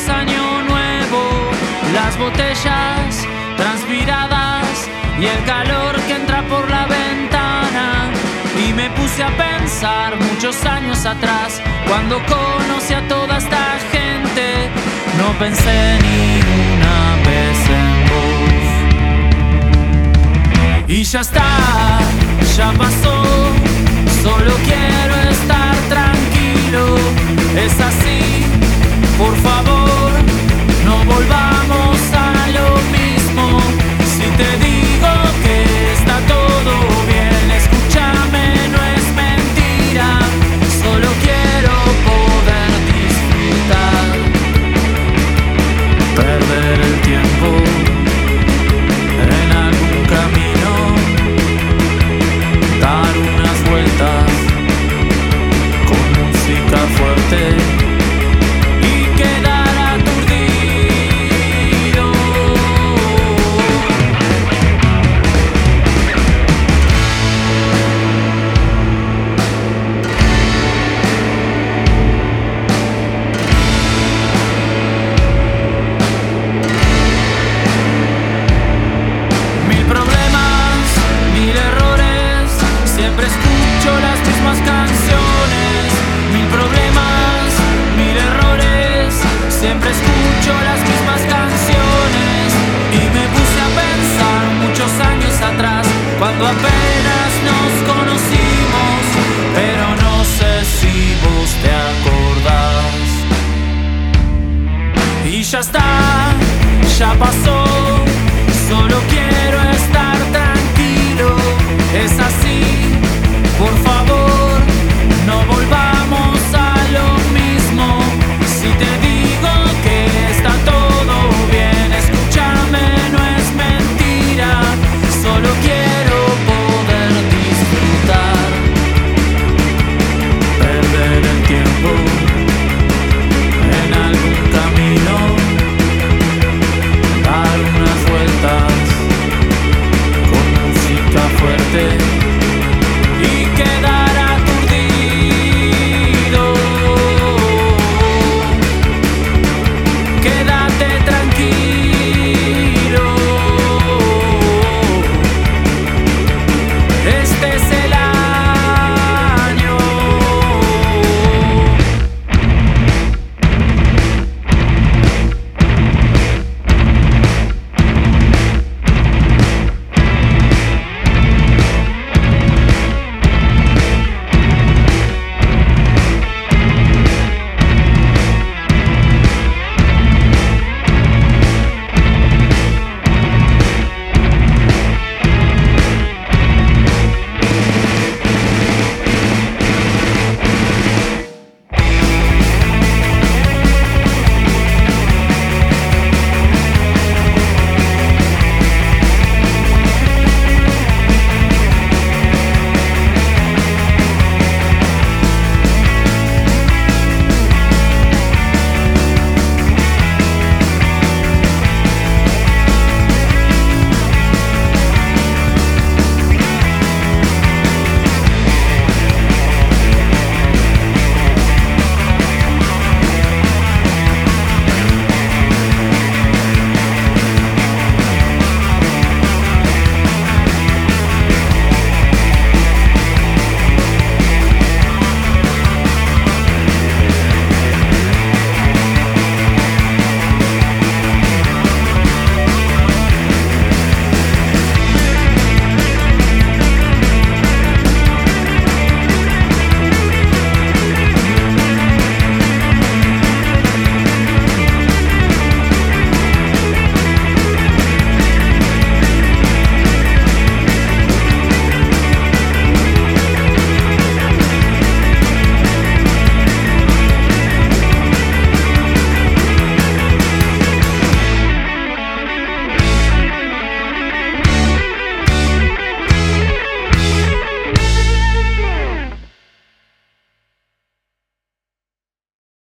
año nuevo, las botellas transpiradas y el calor que entra por la ventana. Y me puse a pensar muchos años atrás, cuando conocí a toda esta gente, no pensé ni una vez en vos. Y ya está, ya pasó, solo quiero estar tranquilo. Es así, por favor, no volvamos a lo mismo. Si te digo que está todo bien, escúchame, no es mentira. Solo quiero poder disfrutar, perder el tiempo en algún camino, dar unas vueltas con música fuerte y quedar aturdido. Mil problemas, mil errores, siempre escucho las mismas canciones. Mil problemas, mil errores, siempre escucho las mismas canciones. Y me puse a pensar muchos años atrás, cuando apenas nos conocimos, pero no sé si vos te acordás. Y ya está, ya pasó,